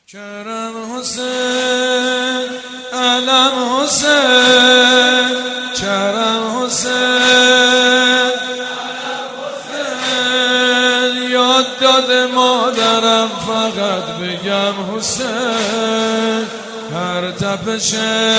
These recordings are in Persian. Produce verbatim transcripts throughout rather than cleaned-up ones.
کرم حسین، علم حسین، کرم حسین، یاد داد مادرم فقط بگم حسین، هر تپش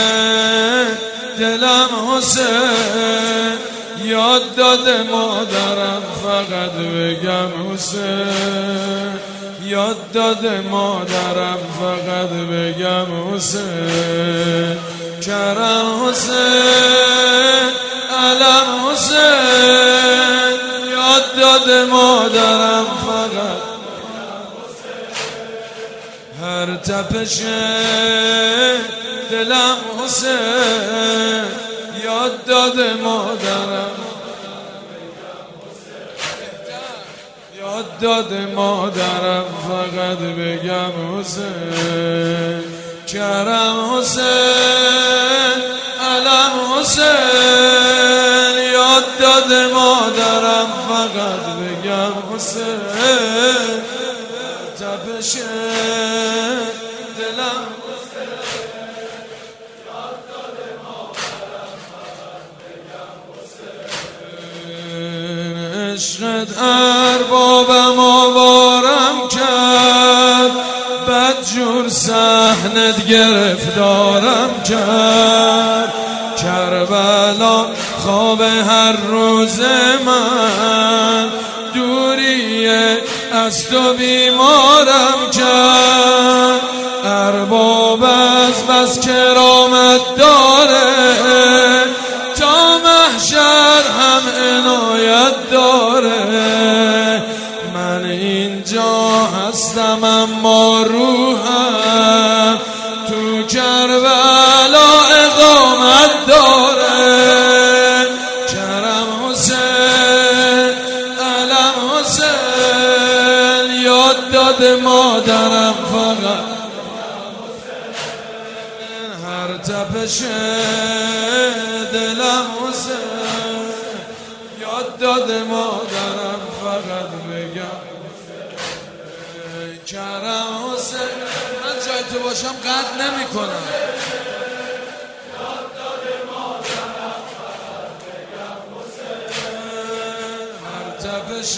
دلم حسین، یاد داد مادرم فقط بگم حسین، یاد داد مادرم فقط بگم حسین، کرم حسین، علم حسین، یاد داد مادرم فقط هر تپش دلم حسین، یاد داد مادرم یاد داد مادرم فقط بگم حسین، کرم حسین، علم حسین، یاد داد مادرم فقط بگم حسین، تپش دلم عشقت اربابم آوارم کرد، بدجور صحنت گرفتارم کرد، کربلا خواب هر روز من، دوری از تو بیمارم کرد، ارباب از بس کرامت داره، تا محشر هم عنایت داره، من اینجا هستم اما روحم تو کربلا اقامت داره، کرم حسین، علم حسین، یاد داد مادرم فقط هر تپش دلم حسین، یاد داد مادرم فقط بگم کرم حسین، من جای تو باشم قطع نمی کنم، یاد داد مادرم فقط بگم حسین، هر تپش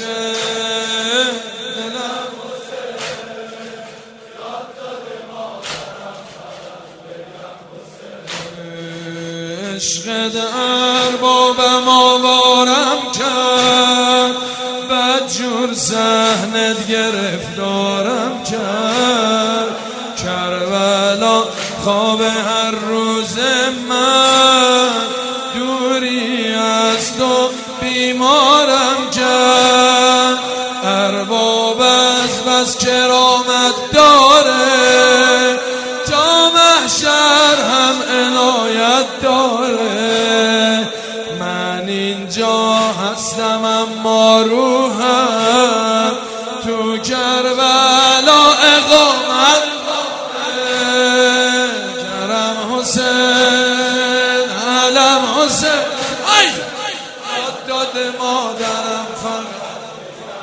دلم حسین، یاد داد مادرم فقط بگم حسین، عشقت اربابم آوارم کرد، بدجور صحنت گرفتارم کرد، کربلا خواب هر روز من، دوری از تو بیمارم کرد، ارباب از بس کرامت داره، تا محشر هم عنایت داره، من اینجا هستم اما روحم تو کربلا اقامت داره، کرم حسین، علم حسین، یاد داد مادرم فقط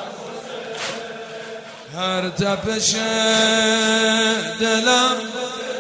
هر تپش دلم